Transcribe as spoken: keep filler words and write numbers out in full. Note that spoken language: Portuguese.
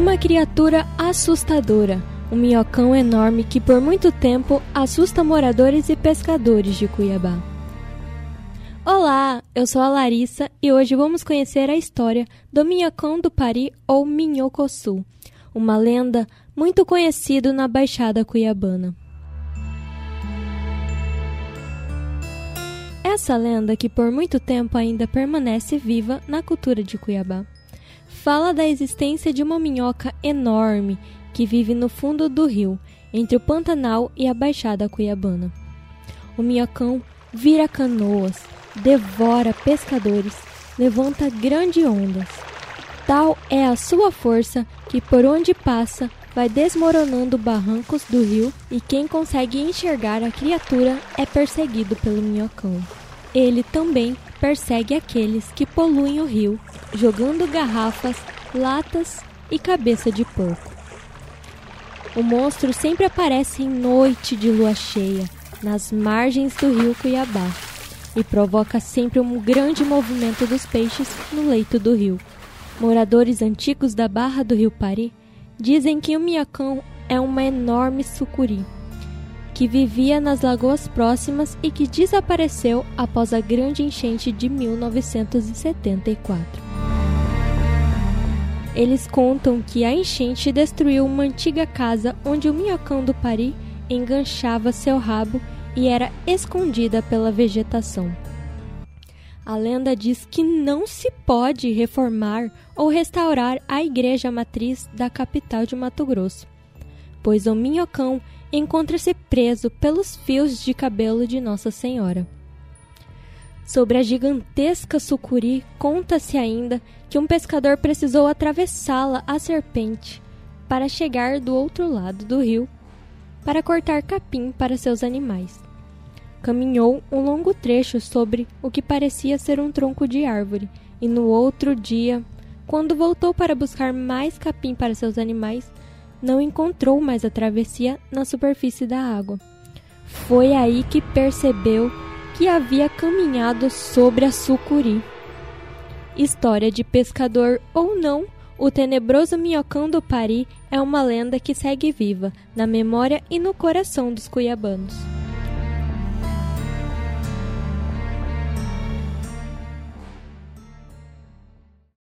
Uma criatura assustadora, um minhocão enorme que por muito tempo assusta moradores e pescadores de Cuiabá. Olá, eu sou a Larissa e hoje vamos conhecer a história do minhocão do Pari ou Minhocosul, uma lenda muito conhecida na Baixada Cuiabana. Essa lenda, que por muito tempo ainda permanece viva na cultura de Cuiabá, fala da existência de uma minhoca enorme que vive no fundo do rio, entre o Pantanal e a Baixada Cuiabana. O minhocão vira canoas, devora pescadores, levanta grandes ondas. Tal é a sua força que por onde passa vai desmoronando barrancos do rio, e quem consegue enxergar a criatura é perseguido pelo minhocão. Ele também persegue aqueles que poluem o rio, jogando garrafas, latas e cabeça de porco. O monstro sempre aparece em noite de lua cheia, nas margens do rio Cuiabá, e provoca sempre um grande movimento dos peixes no leito do rio. Moradores antigos da Barra do Rio Pari dizem que o minhocão é uma enorme sucuri, que vivia nas lagoas próximas e que desapareceu após a grande enchente de mil novecentos e setenta e quatro. Eles contam que a enchente destruiu uma antiga casa onde o minhocão do Pari enganchava seu rabo e era escondida pela vegetação. A lenda diz que não se pode reformar ou restaurar a igreja matriz da capital de Mato Grosso, pois o minhocão encontra-se preso pelos fios de cabelo de Nossa Senhora. Sobre a gigantesca sucuri, conta-se ainda que um pescador precisou atravessá-la a serpente para chegar do outro lado do rio para cortar capim para seus animais. Caminhou um longo trecho sobre o que parecia ser um tronco de árvore, e no outro dia, quando voltou para buscar mais capim para seus animais, não encontrou mais a travessia na superfície da água. Foi aí que percebeu que havia caminhado sobre a sucuri. História de pescador ou não, o tenebroso minhocão do Pari é uma lenda que segue viva na memória e no coração dos cuiabanos.